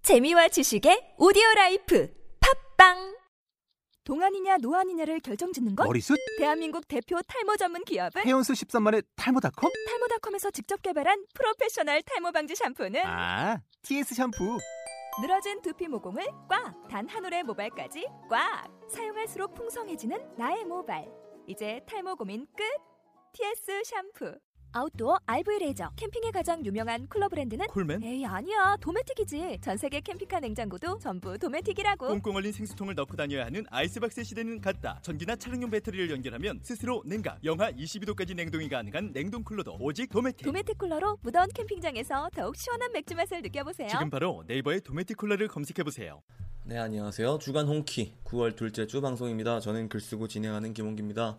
재미와 지식의 오디오라이프 팝빵. 동안이냐 노안이냐를 결정짓는 것? 머리숱? 대한민국 대표 탈모 전문 기업은 해온수 13만의 탈모닷컴? 탈모닷컴에서 직접 개발한 프로페셔널 탈모 방지 샴푸는 TS 샴푸. 늘어진 두피 모공을 꽉! 단 한 올의 모발까지 꽉! 사용할수록 풍성해지는 나의 모발. 이제 탈모 고민 끝! TS 샴푸. 아웃도어 RV 레저. 캠핑에 가장 유명한 쿨러 브랜드는? 콜맨? 에이 아니야, 도메틱이지. 전세계 캠핑카 냉장고도 전부 도메틱이라고. 꽁꽁 얼린 생수통을 넣고 다녀야 하는 아이스박스 시대는 갔다. 전기나 차량용 배터리를 연결하면 스스로 냉각, 영하 22도까지 냉동이 가능한 냉동 쿨러도 오직 도메틱. 도메틱 쿨러로 무더운 캠핑장에서 더욱 시원한 맥주 맛을 느껴보세요. 지금 바로 네이버에 도메틱 쿨러를 검색해보세요. 네, 안녕하세요. 주간 홍키 9월 둘째 주 방송입니다. 저는 글쓰고 진행하는 김홍기입니다.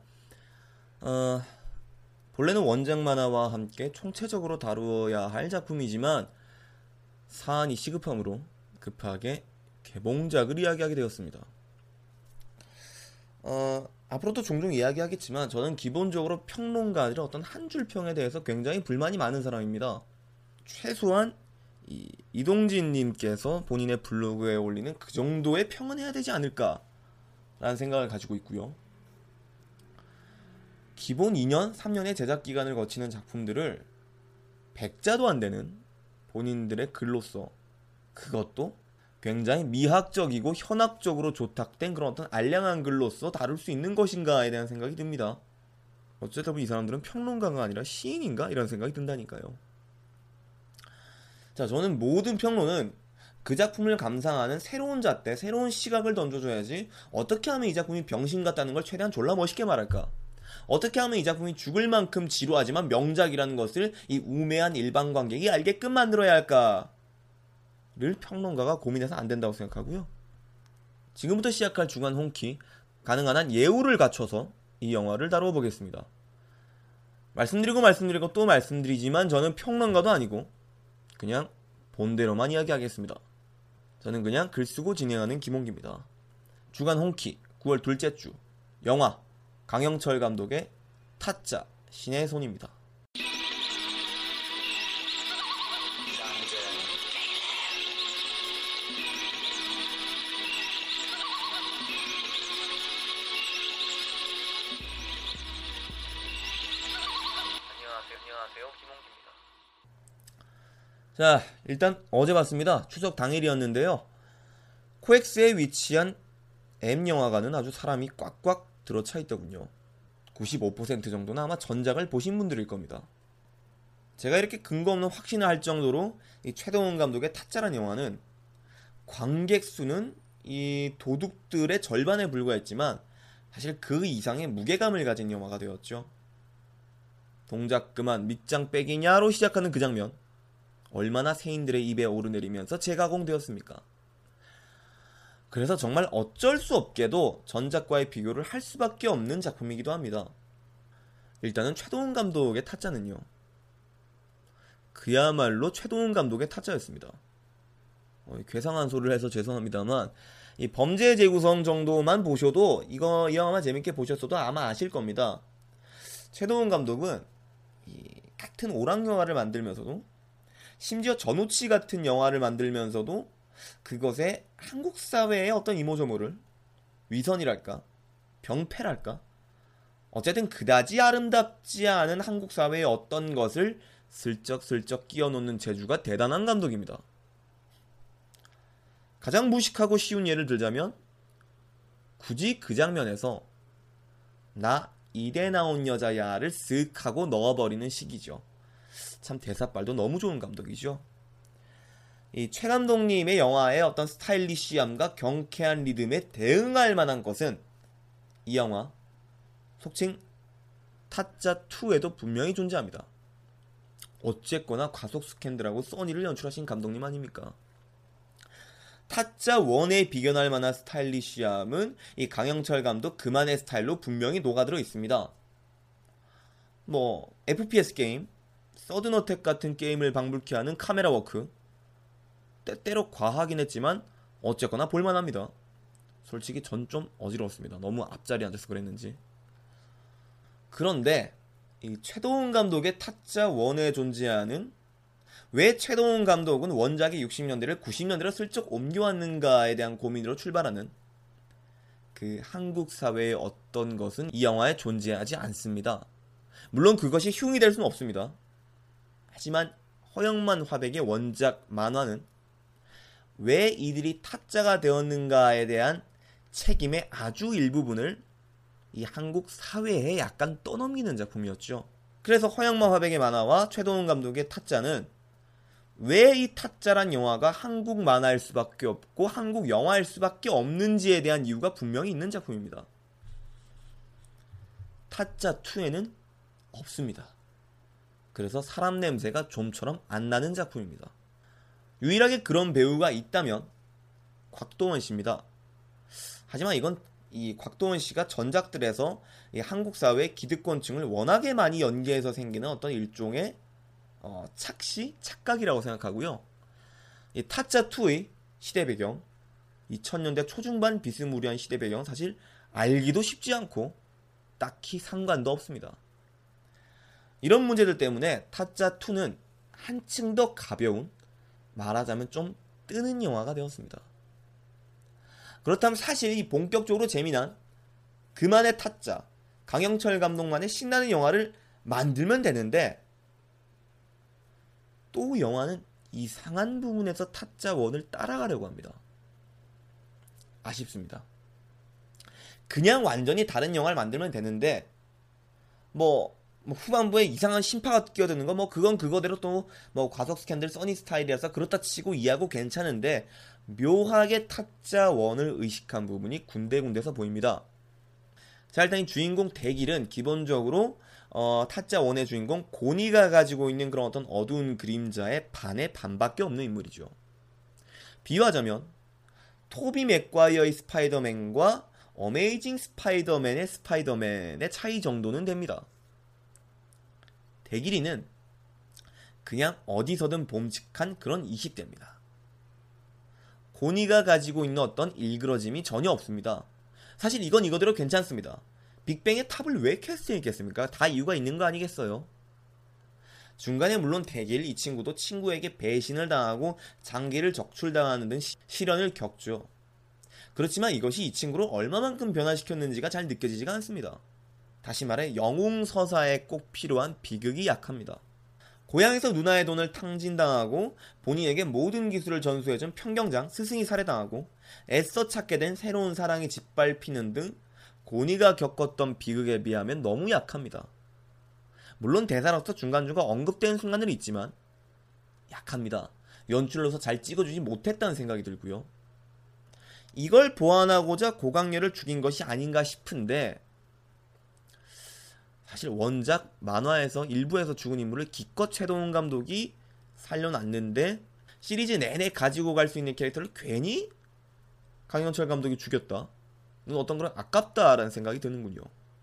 본래는 원작 만화와 함께 총체적으로 다루어야 할 작품이지만 사안이 시급함으로 급하게 개봉작을 이야기하게 되었습니다. 앞으로도 종종 이야기하겠지만 저는 기본적으로 평론가 아니라 어떤 한 줄 평에 대해서 굉장히 불만이 많은 사람입니다. 최소한 이동진님께서 본인의 블로그에 올리는 그 정도의 평은 해야 되지 않을까라는 생각을 가지고 있고요. 기본 2년, 3년의 제작 기간을 거치는 작품들을 100자도 안 되는 본인들의 글로써, 그것도 굉장히 미학적이고 현학적으로 조탁된 그런 어떤 알량한 글로써 다룰 수 있는 것인가에 대한 생각이 듭니다. 어쩌다 보니 이 사람들은 평론가가 아니라 시인인가? 이런 생각이 든다니까요. 자, 저는 모든 평론은 그 작품을 감상하는 새로운 잣대, 새로운 시각을 던져줘야지 어떻게 하면 이 작품이 병신 같다는 걸 최대한 졸라 멋있게 말할까? 어떻게 하면 이 작품이 죽을 만큼 지루하지만 명작이라는 것을 이 우매한 일반 관객이 알게끔 만들어야 할까를 평론가가 고민해서 안 된다고 생각하고요. 지금부터 시작할 주간 홍키, 가능한 한 예우를 갖춰서 이 영화를 다루어 보겠습니다. 말씀드리고 또 말씀드리지만 저는 평론가도 아니고 그냥 본대로만 이야기하겠습니다. 저는 그냥 글쓰고 진행하는 김홍기입니다. 주간 홍키 9월 둘째 주 영화 강영철 감독의 타짜 신의 손입니다. 안녕하세요. 김홍기입니다. 자, 일단 어제 봤습니다. 추석 당일이었는데요. 코엑스에 위치한 M영화관은 아주 사람이 꽉꽉 들어차 있더군요. 95% 정도는 아마 전작을 보신 분들일 겁니다. 제가 이렇게 근거 없는 확신을 할 정도로 이 최동원 감독의 타짜란 영화는 관객 수는 이 도둑들의 절반에 불과했지만 사실 그 이상의 무게감을 가진 영화가 되었죠. 동작 그만 밑장 빼기냐로 시작하는 그 장면, 얼마나 세인들의 입에 오르내리면서 재가공되었습니까? 그래서 정말 어쩔 수 없게도 전작과의 비교를 할 수밖에 없는 작품이기도 합니다. 일단은 최동훈 감독의 타짜는요, 그야말로 최동훈 감독의 타짜였습니다. 괴상한 소리를 해서 죄송합니다만 이 범죄 재구성 정도만 보셔도 이 영화만 재밌게 보셨어도 아마 아실 겁니다. 최동훈 감독은 이 같은 오락 영화를 만들면서도, 심지어 전우치 같은 영화를 만들면서도 그것에 한국 사회의 어떤 이모저모를, 위선이랄까, 병폐랄까, 어쨌든 그다지 아름답지 않은 한국 사회의 어떤 것을 슬쩍슬쩍 끼워놓는 재주가 대단한 감독입니다. 가장 무식하고 쉬운 예를 들자면 굳이 그 장면에서 나 이대 나온 여자야를 쓱 하고 넣어버리는 식이죠. 참 대사빨도 너무 좋은 감독이죠. 이 최 감독님의 영화의 어떤 스타일리시함과 경쾌한 리듬에 대응할 만한 것은 이 영화, 속칭 타짜2에도 분명히 존재합니다. 어쨌거나 과속 스캔들하고 써니를 연출하신 감독님 아닙니까? 타짜1에 비견할 만한 스타일리시함은 이 강영철 감독 그만의 스타일로 분명히 녹아들어 있습니다. 뭐 FPS 게임, 서든어택 같은 게임을 방불케 하는 카메라 워크, 때때로 과하긴 했지만 어쨌거나 볼만합니다. 솔직히 전 좀 어지러웠습니다. 너무 앞자리에 앉아서 그랬는지. 그런데 이 최동훈 감독의 타짜 1에 존재하는 왜 최동훈 감독은 원작의 60년대를 90년대로 슬쩍 옮겨왔는가에 대한 고민으로 출발하는 그 한국 사회의 어떤 것은 이 영화에 존재하지 않습니다. 물론 그것이 흉이 될 수는 없습니다. 하지만 허영만 화백의 원작 만화는 왜 이들이 타짜가 되었는가에 대한 책임의 아주 일부분을 이 한국 사회에 약간 떠넘기는 작품이었죠. 그래서 허영만 화백의 만화와 최동훈 감독의 타짜는 왜 이 타짜란 영화가 한국 만화일 수밖에 없고 한국 영화일 수밖에 없는지에 대한 이유가 분명히 있는 작품입니다. 타짜 2에는 없습니다. 그래서 사람 냄새가 좀처럼 안 나는 작품입니다. 유일하게 그런 배우가 있다면 곽도원 씨입니다. 하지만 이건 이 곽도원 씨가 전작들에서 이 한국 사회의 기득권층을 워낙에 많이 연기해서 생기는 어떤 일종의 착각이라고 생각하고요. 이 타짜 2의 시대 배경, 2000년대 초중반 비스무리한 시대 배경 사실 알기도 쉽지 않고 딱히 상관도 없습니다. 이런 문제들 때문에 타짜 2는 한층 더 가벼운, 말하자면 좀 뜨는 영화가 되었습니다. 그렇다면 사실 이 본격적으로 재미난 그만의 타짜, 강영철 감독만의 신나는 영화를 만들면 되는데 또 영화는 이상한 부분에서 타짜 1을 따라가려고 합니다. 아쉽습니다. 그냥 완전히 다른 영화를 만들면 되는데 후반부에 이상한 신파가 끼어드는 거 그건 그거대로 또 과속 스캔들 써니 스타일이라서 그렇다 치고 이해하고 괜찮은데 묘하게 타짜 1을 의식한 부분이 군데군데서 보입니다. 자, 일단 이 주인공 대길은 기본적으로 타짜 1의 주인공 고니가 가지고 있는 그런 어떤 어두운 그림자의 반의 반밖에 없는 인물이죠. 비유하자면 토비 맥과이어의 스파이더맨과 어메이징 스파이더맨의 스파이더맨의 차이 정도는 됩니다. 대길이는 그냥 어디서든 봄직한 그런 20대입니다. 고니가 가지고 있는 어떤 일그러짐이 전혀 없습니다. 사실 이건 이거대로 괜찮습니다. 빅뱅의 탑을 왜 캐스팅했겠습니까? 다 이유가 있는 거 아니겠어요? 중간에 물론 대길 이 친구도 친구에게 배신을 당하고 장기를 적출당하는 등 시련을 겪죠. 그렇지만 이것이 이 친구를 얼마만큼 변화시켰는지가 잘 느껴지지가 않습니다. 다시 말해 영웅서사에 꼭 필요한 비극이 약합니다. 고향에서 누나의 돈을 탕진당하고 본인에게 모든 기술을 전수해준 평경장 스승이 살해당하고 애써 찾게 된 새로운 사랑이 짓밟히는 등 고니가 겪었던 비극에 비하면 너무 약합니다. 물론 대사로서 중간중간 언급되는 순간들이 있지만 약합니다. 연출로서 잘 찍어주지 못했다는 생각이 들고요. 이걸 보완하고자 고강렬을 죽인 것이 아닌가 싶은데 사실 원작 만화에서 일부에서 죽은 인물을 기껏 최동훈 감독이 살려놨는데 시리즈 내내 가지고 갈 수 있는 캐릭터를 괜히 강영철 감독이 죽였다. 어떤 그런 아깝다라는 생각이 드는군요.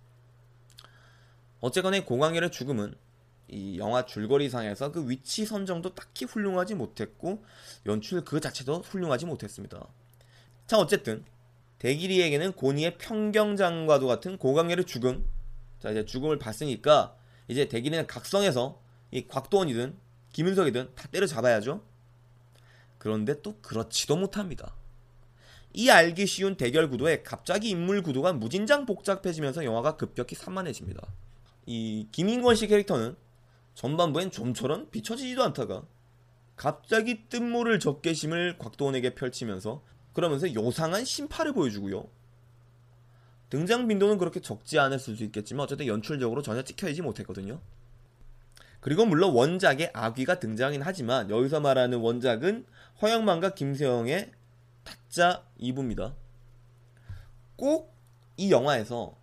어쨌거나 고강렬의 죽음은 이 영화 줄거리상에서 그 위치 선정도 딱히 훌륭하지 못했고 연출 그 자체도 훌륭하지 못했습니다. 자, 어쨌든 대길이에게는 고니의 평경장과도 같은 고강렬의 죽음, 자 이제 죽음을 봤으니까 이제 대길이는 각성해서 이 곽도원이든 김윤석이든 다 때려잡아야죠. 그런데 또 그렇지도 못합니다. 이 알기 쉬운 대결 구도에 갑자기 인물 구도가 무진장 복잡해지면서 영화가 급격히 산만해집니다. 이 김인권 씨 캐릭터는 전반부엔 좀처럼 비춰지지도 않다가 갑자기 뜬모를 적개심을 곽도원에게 펼치면서 그러면서 요상한 심파를 보여주고요. 등장 빈도는 그렇게 적지 않을 수도 있겠지만 어쨌든 연출적으로 전혀 찍혀지지 못했거든요. 그리고 물론 원작에 아귀가 등장하긴 하지만 여기서 말하는 원작은 허영만과 김세영의 타짜 2부입니다. 꼭 이 영화에서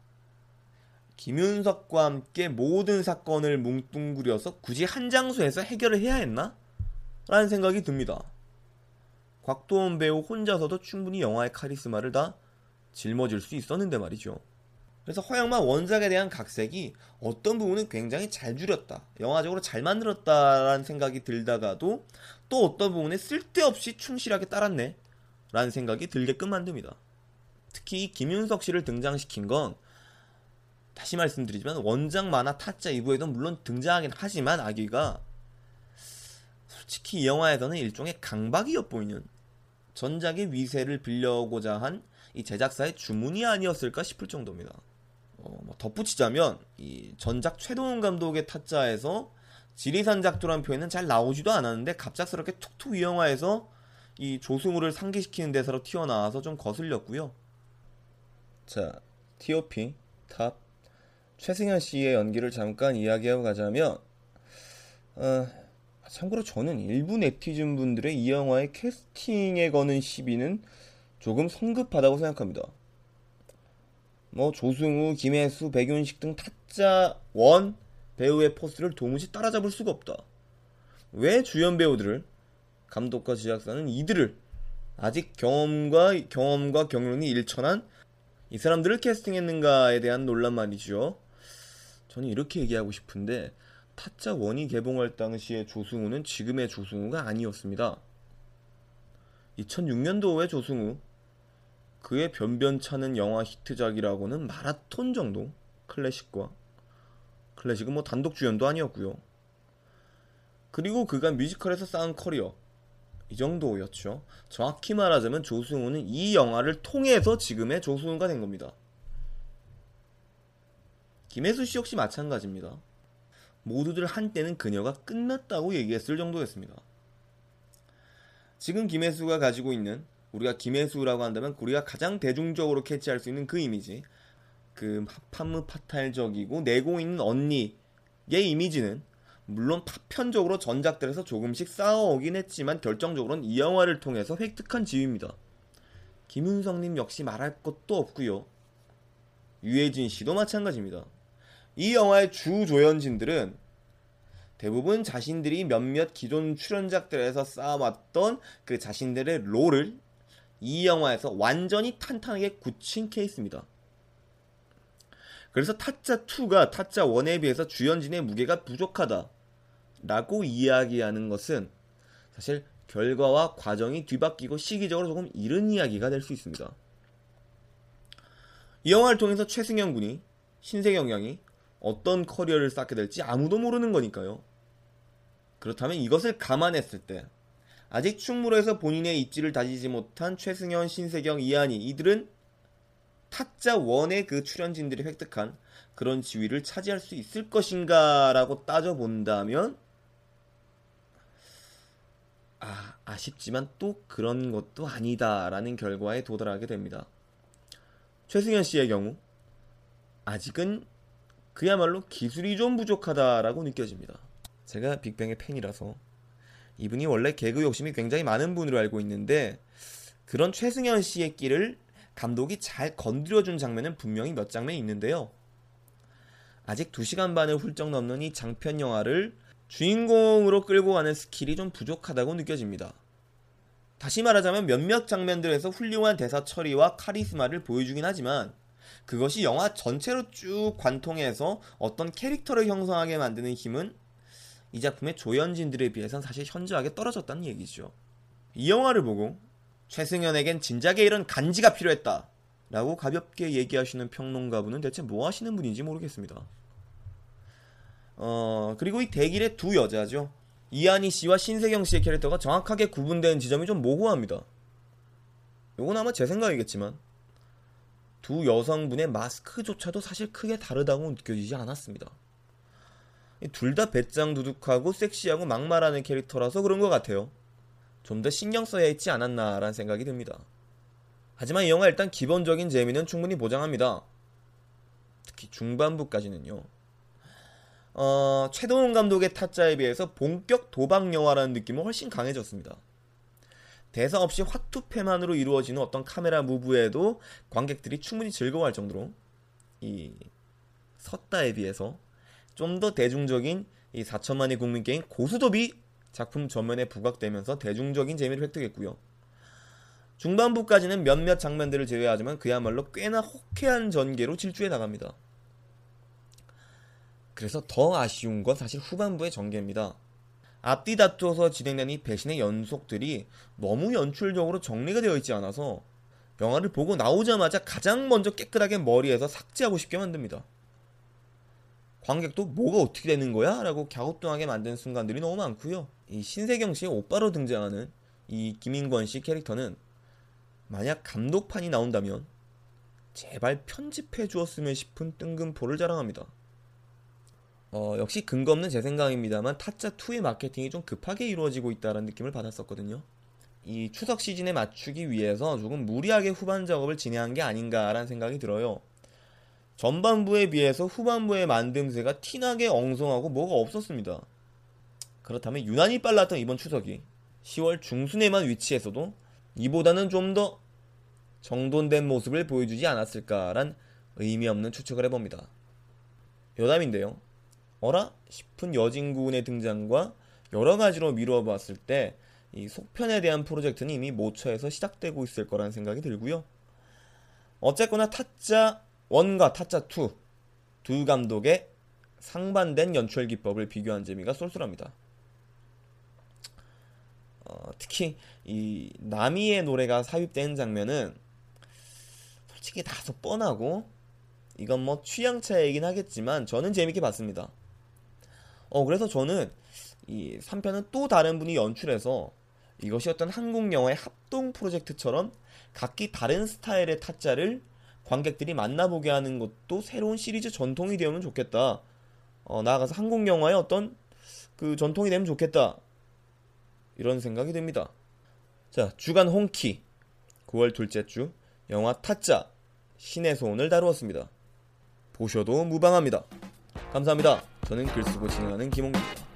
김윤석과 함께 모든 사건을 뭉뚱그려서 굳이 한 장소에서 해결을 해야 했나? 라는 생각이 듭니다. 곽도원 배우 혼자서도 충분히 영화의 카리스마를 다 짊어질 수 있었는데 말이죠. 그래서 허영만 원작에 대한 각색이 어떤 부분은 굉장히 잘 줄였다, 영화적으로 잘 만들었다라는 생각이 들다가도 또 어떤 부분에 쓸데없이 충실하게 따랐네 라는 생각이 들게끔 만듭니다. 특히 김윤석 씨를 등장시킨 건 다시 말씀드리지만 원작 만화 타짜 2부에도 물론 등장하긴 하지만 아기가 솔직히 이 영화에서는 일종의 강박이 엿보이는 전작의 위세를 빌려오고자 한 이 제작사의 주문이 아니었을까 싶을 정도입니다. 덧붙이자면 이 전작 최동훈 감독의 타짜에서 지리산 작두란 표현은 잘 나오지도 않았는데 갑작스럽게 툭툭 이 영화에서 이 조승우를 상기시키는 대사로 튀어나와서 좀 거슬렸고요. 자, T.O.P. 탑 최승현 씨의 연기를 잠깐 이야기하고 가자면 참고로 저는 일부 네티즌 분들의 이 영화의 캐스팅에 거는 시비는 조금 성급하다고 생각합니다. 조승우, 김혜수, 백윤식 등 타짜 원 배우의 포스를 도무지 따라잡을 수가 없다. 왜 주연 배우들을, 감독과 제작사는 이들을 아직 경험과 경륜이 일천한 이 사람들을 캐스팅했는가에 대한 논란 말이죠. 저는 이렇게 얘기하고 싶은데 타짜 1이 개봉할 당시의 조승우는 지금의 조승우가 아니었습니다. 2006년도의 조승우, 그의 변변찮은 영화 히트작이라고는 마라톤 정도, 클래식은 단독 주연도 아니었고요. 그리고 그가 뮤지컬에서 쌓은 커리어, 이 정도였죠. 정확히 말하자면 조승우는 이 영화를 통해서 지금의 조승우가 된 겁니다. 김혜수 씨 역시 마찬가지입니다. 모두들 한때는 그녀가 끝났다고 얘기했을 정도였습니다. 지금 김혜수가 가지고 있는, 우리가 김혜수라고 한다면 우리가 가장 대중적으로 캐치할 수 있는 그 이미지, 그 파무파탈적이고 내고 있는 언니의 이미지는 물론 파편적으로 전작들에서 조금씩 쌓아오긴 했지만 결정적으로는 이 영화를 통해서 획득한 지위입니다. 김윤성님 역시 말할 것도 없고요. 유해진 씨도 마찬가지입니다. 이 영화의 주 조연진들은 대부분 자신들이 몇몇 기존 출연작들에서 쌓아왔던 그 자신들의 롤을 이 영화에서 완전히 탄탄하게 굳힌 케이스입니다. 그래서 타짜2가 타짜1에 비해서 주연진의 무게가 부족하다 라고 이야기하는 것은 사실 결과와 과정이 뒤바뀌고 시기적으로 조금 이른 이야기가 될 수 있습니다. 이 영화를 통해서 최승현 군이, 신세경 양이 어떤 커리어를 쌓게 될지 아무도 모르는 거니까요. 그렇다면 이것을 감안했을 때 아직 충무로에서 본인의 입지를 다지지 못한 최승현, 신세경, 이한이, 이들은 타짜1의 그 출연진들이 획득한 그런 지위를 차지할 수 있을 것인가 라고 따져본다면 아쉽지만 또 그런 것도 아니다 라는 결과에 도달하게 됩니다. 최승현 씨의 경우 아직은 그야말로 기술이 좀 부족하다라고 느껴집니다. 제가 빅뱅의 팬이라서 이분이 원래 개그 욕심이 굉장히 많은 분으로 알고 있는데 그런 최승현 씨의 끼를 감독이 잘 건드려준 장면은 분명히 몇 장면 있는데요. 아직 2시간 반을 훌쩍 넘는 이 장편 영화를 주인공으로 끌고 가는 스킬이 좀 부족하다고 느껴집니다. 다시 말하자면 몇몇 장면들에서 훌륭한 대사 처리와 카리스마를 보여주긴 하지만 그것이 영화 전체로 쭉 관통해서 어떤 캐릭터를 형성하게 만드는 힘은 이 작품의 조연진들에 비해서는 사실 현저하게 떨어졌다는 얘기죠. 이 영화를 보고 최승현에겐 진작에 이런 간지가 필요했다 라고 가볍게 얘기하시는 평론가분은 대체 뭐 하시는 분인지 모르겠습니다. 그리고 이 대길의 두 여자죠. 이한희 씨와 신세경 씨의 캐릭터가 정확하게 구분되는 지점이 좀 모호합니다. 이건 아마 제 생각이겠지만 두 여성분의 마스크조차도 사실 크게 다르다고 느껴지지 않았습니다. 둘 다 배짱 두둑하고 섹시하고 막말하는 캐릭터라서 그런 것 같아요. 좀 더 신경 써야 했지 않았나라는 생각이 듭니다. 하지만 이 영화 일단 기본적인 재미는 충분히 보장합니다. 특히 중반부까지는요. 최동훈 감독의 타짜에 비해서 본격 도박 영화라는 느낌은 훨씬 강해졌습니다. 대사 없이 화투패만으로 이루어지는 어떤 카메라 무브에도 관객들이 충분히 즐거워할 정도로 이 섰다에 비해서 좀 더 대중적인 이 4천만의 국민 게임 고수톱이 작품 전면에 부각되면서 대중적인 재미를 획득했고요. 중반부까지는 몇몇 장면들을 제외하지만 그야말로 꽤나 호쾌한 전개로 질주해 나갑니다. 그래서 더 아쉬운 건 사실 후반부의 전개입니다. 앞뒤 다투어서 진행된 이 배신의 연속들이 너무 연출적으로 정리가 되어 있지 않아서 영화를 보고 나오자마자 가장 먼저 깨끗하게 머리에서 삭제하고 싶게 만듭니다. 관객도 뭐가 어떻게 되는 거야? 라고 갸우뚱하게 만든 순간들이 너무 많고요. 이 신세경 씨의 오빠로 등장하는 이 김인권 씨 캐릭터는 만약 감독판이 나온다면 제발 편집해 주었으면 싶은 뜬금포를 자랑합니다. 역시 근거 없는 제 생각입니다만 타짜2의 마케팅이 좀 급하게 이루어지고 있다는 느낌을 받았었거든요. 이 추석 시즌에 맞추기 위해서 조금 무리하게 후반 작업을 진행한 게 아닌가라는 생각이 들어요. 전반부에 비해서 후반부의 만듦새가 티나게 엉성하고 뭐가 없었습니다. 그렇다면 유난히 빨랐던 이번 추석이 10월 중순에만 위치했어도 이보다는 좀 더 정돈된 모습을 보여주지 않았을까란 의미 없는 추측을 해봅니다. 여담인데요. 어라? 싶은 여진군의 등장과 여러가지로 미뤄봤을 때 이 속편에 대한 프로젝트는 이미 모처에서 시작되고 있을 거라는 생각이 들고요. 어쨌거나 타짜 1과 타짜 2 두 감독의 상반된 연출 기법을 비교한 재미가 쏠쏠합니다. 특히 이 나미의 노래가 삽입된 장면은 솔직히 다소 뻔하고 이건 뭐 취향 차이이긴 하겠지만 저는 재밌게 봤습니다. 그래서 저는 이 3편은 또 다른 분이 연출해서 이것이 어떤 한국 영화의 합동 프로젝트처럼 각기 다른 스타일의 타짜를 관객들이 만나보게 하는 것도 새로운 시리즈 전통이 되면 좋겠다. 나아가서 한국 영화의 어떤 그 전통이 되면 좋겠다. 이런 생각이 듭니다. 자, 주간 홍키 9월 둘째 주 영화 타짜 신의 소원을 다루었습니다. 보셔도 무방합니다. 감사합니다. 저는 글쓰고 진행하는 김홍기입니다.